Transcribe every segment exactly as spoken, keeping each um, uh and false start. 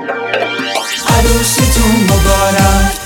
عروسیتون مبارک.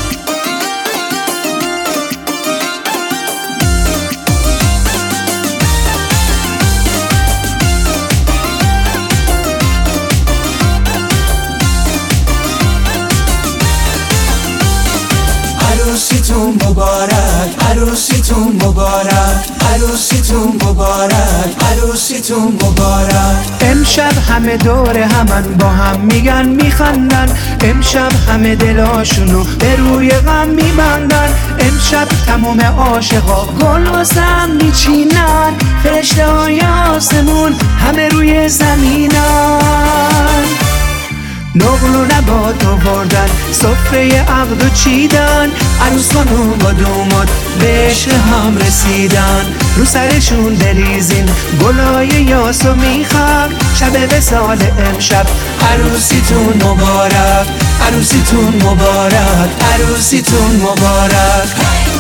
عروسیتون مبارک، عروسیتون مبارک، عروسیتون مبارک، عروسیتون مبارک. امشب همه دور همن با هم میگن میخندن، امشب همه دلاشونو به روی غم میبندن. امشب تمام عاشقا گل واسه هم میچینن، فرشته های آسمون همه روی زمینن. نقل و نبات آوردن، سفره عقد و چیدن، عروس خانوم با دوماد به عشق هم رسیدن. رو سرشون بریزین گلای یاسو میخوام، شب وصال امشب عروسیتون مبارک، عروسیتون مبارک، عروسیتون مبارک.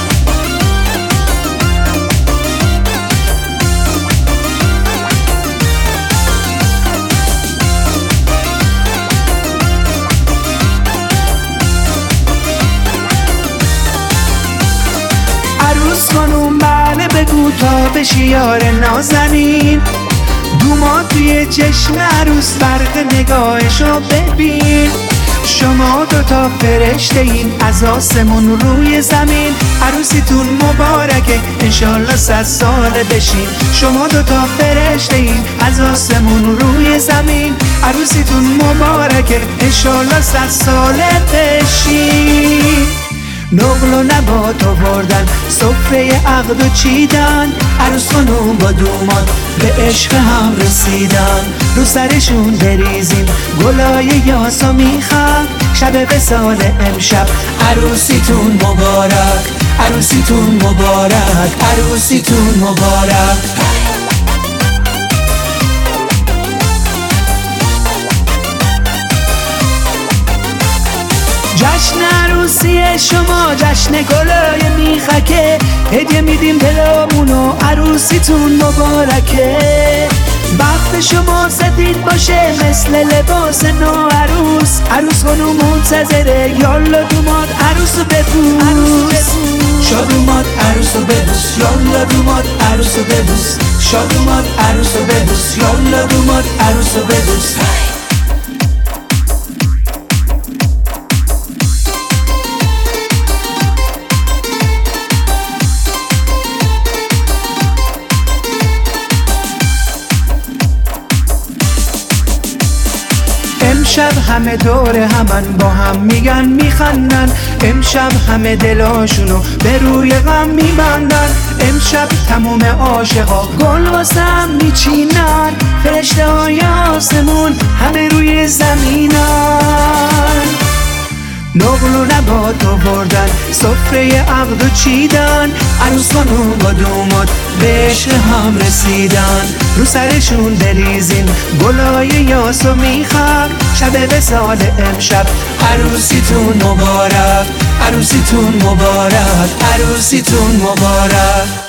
عروس خانوم بله بگو تا بشی یار نازنین، دوماد توی چشم عروس برق نگاهشو ببین. شما دوتا فرشته این از آسمون روی زمین، عروسیتون مبارکه انشالله صد ساله بشین. شما دوتا فرشته این از آسمون روی زمین، عروسیتون مبارکه انشالله صد ساله بشین. نقل و نبات آوردن، سفره عقد و چیدن، عروس خانوم با دوماد به عشق هم رسیدن. رو سرشون بریزین گلای یاسو میخوام، شب وصال امشب عروسیتون مبارک، عروسیتون مبارک، عروسیتون مبارک. جشن عروسی شما جشن گلای میخکه، هدیه میدیم دلامونو عروسیتون مبارکه. بخت شما سفید باشه مثل لباس نو عروس، عروس خانوم منتظره یالا دوماد عروسو ببوس. شاد اومد عروسو ببوس، یالا دوماد عروسو ببوس. شاد اومد عروسو ببوس، یالا دوماد عروسو ببوس. امشب همه دور همن با هم میگن میخندن، امشب همه دلاشونو به روی غم میبندن. امشب تموم عاشقا گل واسه هم میچینن، فرشته های آسمون همه روی زمینن. نقل و نبات آوردن، سفره عقد و چیدن، عروس خانوم با دوماد به عشق هم رسیدن. رو سرشون بریزین گلای یاسو میخوام، شب وصال امشب عروسیتون مبارک، عروسیتون مبارک، عروسیتون مبارک.